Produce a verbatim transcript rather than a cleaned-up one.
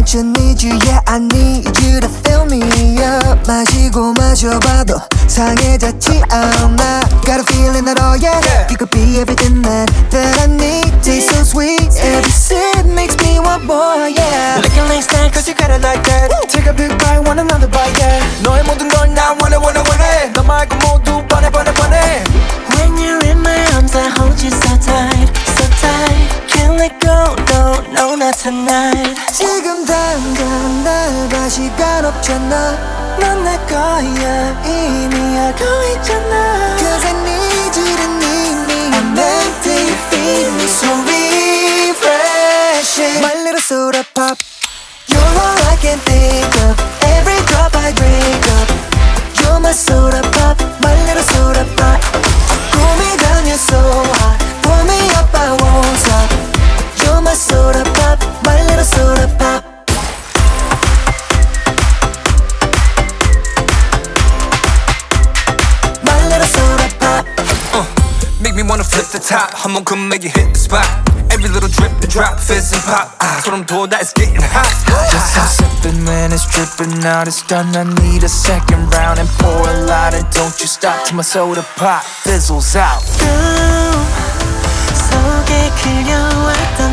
want you, need you, yeah I need you to fill me up. 마시고 마셔봐도 상해졌지 않아. Got a feeling that oh yeah, yeah. You could be everything that, that I need. Taste so sweet, every sip makes me want more, yeah. Looking like snack cause you got it like that. Take a big bite, want another bite, yeah. 너의 모든 걸 나 원해 원해 원해. 너 말고 모두 뻔해 뻔해 뻔해. When you're in my arms I hold you so tight, so tight. Can't let go, no, no, not tonight. 지금 당장 날 봐 시간 없잖아. 넌 내 거야 이미 알고 있잖아. Cause I need you to need me. I'm empty, you feed me so refreshing. My little soda pop, you're all I can think of. Every drop I drink up, you're my soda pop, my little soda pop. Cool me down, you're so hot. Pull me up, I won't stop. You're my soda pop, my little soda pop. My little soda pop. uh, Make me wanna flip the top. 한번 come make you hit the spot. Every little drip and drop, fizz and pop. 아, 소름 돋아, it's getting hot. Just I'm sipping when it's dripping out. It's done, I need a second round. And pour a lot and don't you stop till my soda pop fizzles out. 꿈 속에 그려왔던